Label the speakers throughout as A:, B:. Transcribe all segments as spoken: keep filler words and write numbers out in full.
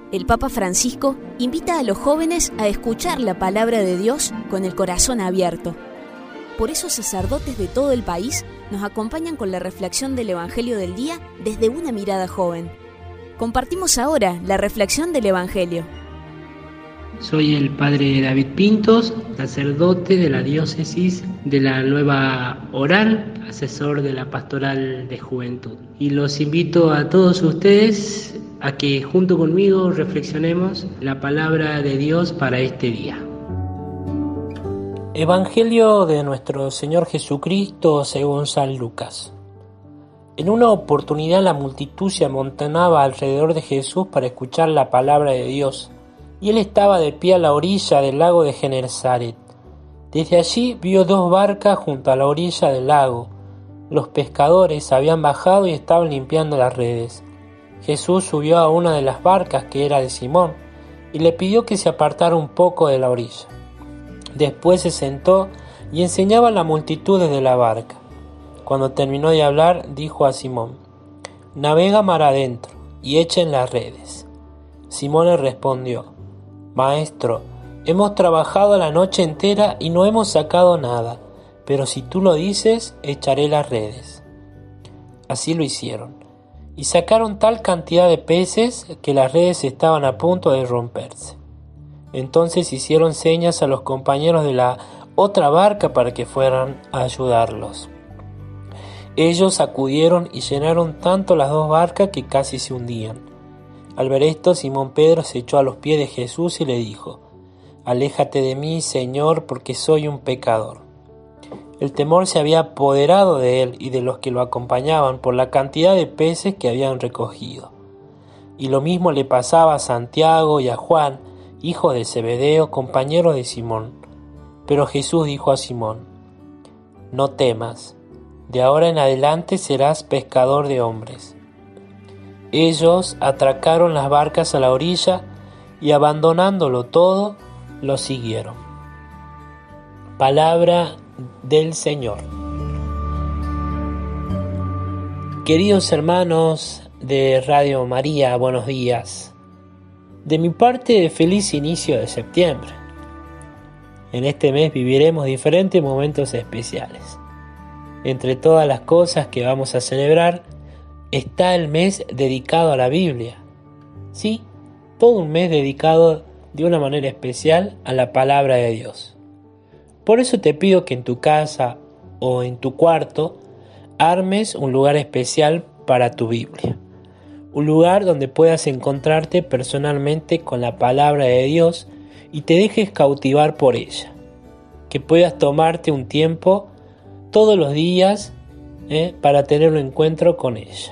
A: el Papa Francisco invita a los jóvenes a escuchar la palabra de Dios con el corazón abierto. Por eso sacerdotes de todo el país nos acompañan con la reflexión del Evangelio del día desde una mirada joven. Compartimos ahora la reflexión del Evangelio.
B: Soy el padre David Pintos, sacerdote de la diócesis de la Nueva Orán, asesor de la Pastoral de Juventud. Y los invito a todos ustedes a que junto conmigo reflexionemos la palabra de Dios para este día.
C: Evangelio de nuestro Señor Jesucristo según San Lucas. En una oportunidad la multitud se amontonaba alrededor de Jesús para escuchar la palabra de Dios, y él estaba de pie a la orilla del lago de Genesaret. Desde allí vio dos barcas junto a la orilla del lago. Los pescadores habían bajado y estaban limpiando las redes. Jesús subió a una de las barcas, que era de Simón, y le pidió que se apartara un poco de la orilla. Después se sentó y enseñaba a la multitud desde la barca. Cuando terminó de hablar, dijo a Simón: «Navega mar adentro y echen las redes». Simón le respondió: «Maestro, hemos trabajado la noche entera y no hemos sacado nada, pero si tú lo dices, echaré las redes». Así lo hicieron, y sacaron tal cantidad de peces que las redes estaban a punto de romperse. Entonces hicieron señas a los compañeros de la otra barca para que fueran a ayudarlos. Ellos acudieron y llenaron tanto las dos barcas que casi se hundían. Al ver esto, Simón Pedro se echó a los pies de Jesús y le dijo: «Aléjate de mí, Señor, porque soy un pecador». El temor se había apoderado de él y de los que lo acompañaban por la cantidad de peces que habían recogido. Y lo mismo le pasaba a Santiago y a Juan, hijos de Zebedeo, compañeros de Simón. Pero Jesús dijo a Simón: «No temas, de ahora en adelante serás pescador de hombres». Ellos atracaron las barcas a la orilla y, abandonándolo todo, lo siguieron. Palabra del Señor. Queridos hermanos de Radio María, buenos días. De mi parte, feliz inicio de septiembre. En este mes viviremos diferentes momentos especiales. Entre todas las cosas que vamos a celebrar, está el mes dedicado a la Biblia. Sí, todo un mes dedicado de una manera especial a la palabra de Dios. Por eso te pido que en tu casa o en tu cuarto armes un lugar especial para tu Biblia. Un lugar donde puedas encontrarte personalmente con la palabra de Dios y te dejes cautivar por ella. Que puedas tomarte un tiempo todos los días eh, para tener un encuentro con ella.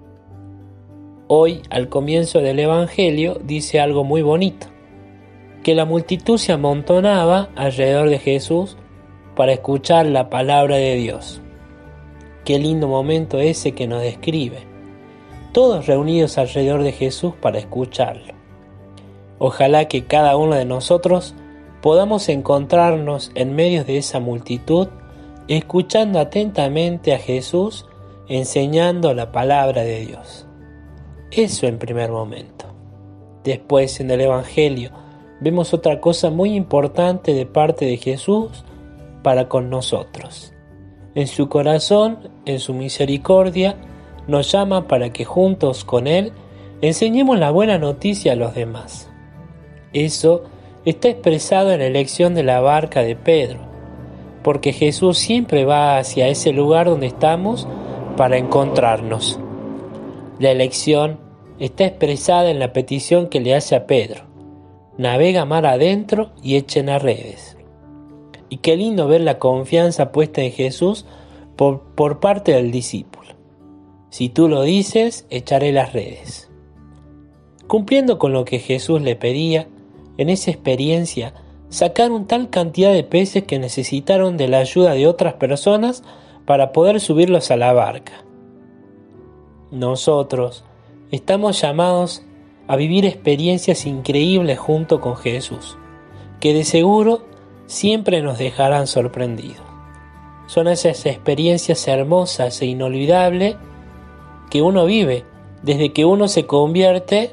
C: Hoy, al comienzo del Evangelio, dice algo muy bonito: que la multitud se amontonaba alrededor de Jesús para escuchar la palabra de Dios. Qué lindo momento ese que nos describe. Todos reunidos alrededor de Jesús para escucharlo. Ojalá que cada uno de nosotros podamos encontrarnos en medio de esa multitud, escuchando atentamente a Jesús, enseñando la palabra de Dios. Eso en primer momento. Después, en el Evangelio, vemos otra cosa muy importante de parte de Jesús para con nosotros. En su corazón, en su misericordia, nos llama para que juntos con Él enseñemos la buena noticia a los demás. Eso está expresado en la elección de la barca de Pedro, porque Jesús siempre va hacia ese lugar donde estamos para encontrarnos. La elección está expresada en la petición que le hace a Pedro: «Navega mar adentro y echen a redes». Y qué lindo ver la confianza puesta en Jesús por, por parte del discípulo. Si tú lo dices, echaré las redes. Cumpliendo con lo que Jesús le pedía, en esa experiencia sacaron tal cantidad de peces que necesitaron de la ayuda de otras personas para poder subirlos a la barca. Nosotros estamos llamados a vivir experiencias increíbles junto con Jesús, que de seguro siempre nos dejarán sorprendidos. Son esas experiencias hermosas e inolvidables que uno vive desde que uno se convierte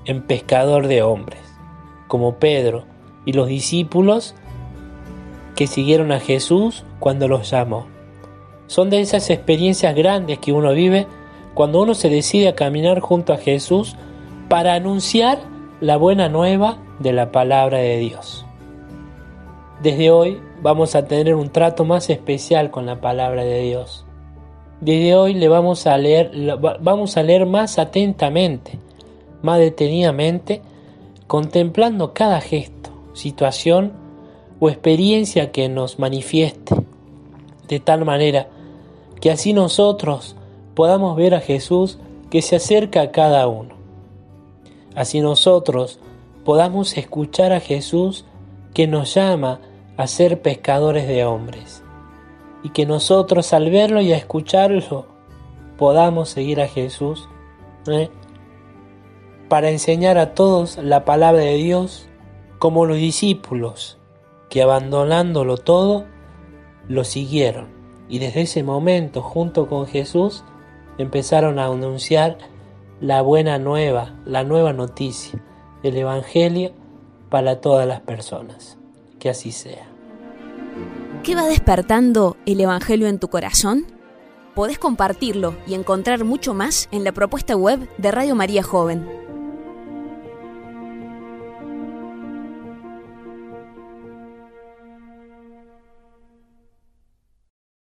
C: en pescador de hombres, como Pedro y los discípulos que siguieron a Jesús cuando los llamó. Son de esas experiencias grandes que uno vive cuando uno se decide a caminar junto a Jesús para anunciar la buena nueva de la palabra de Dios. Desde hoy vamos a tener un trato más especial con la palabra de Dios. Desde hoy le vamos a leer, vamos a leer más atentamente, más detenidamente, contemplando cada gesto, situación o experiencia que nos manifieste, de tal manera que así nosotros podamos ver a Jesús que se acerca a cada uno. Así nosotros podamos escuchar a Jesús que nos llama a ser pescadores de hombres, y que nosotros al verlo y a escucharlo podamos seguir a Jesús ¿eh? para enseñar a todos la palabra de Dios, como los discípulos que abandonándolo todo lo siguieron, y desde ese momento junto con Jesús empezaron a anunciar la buena nueva, la nueva noticia del Evangelio para todas las personas. Que así sea.
A: ¿Qué va despertando el Evangelio en tu corazón? Podés compartirlo y encontrar mucho más en la propuesta web de Radio María Joven.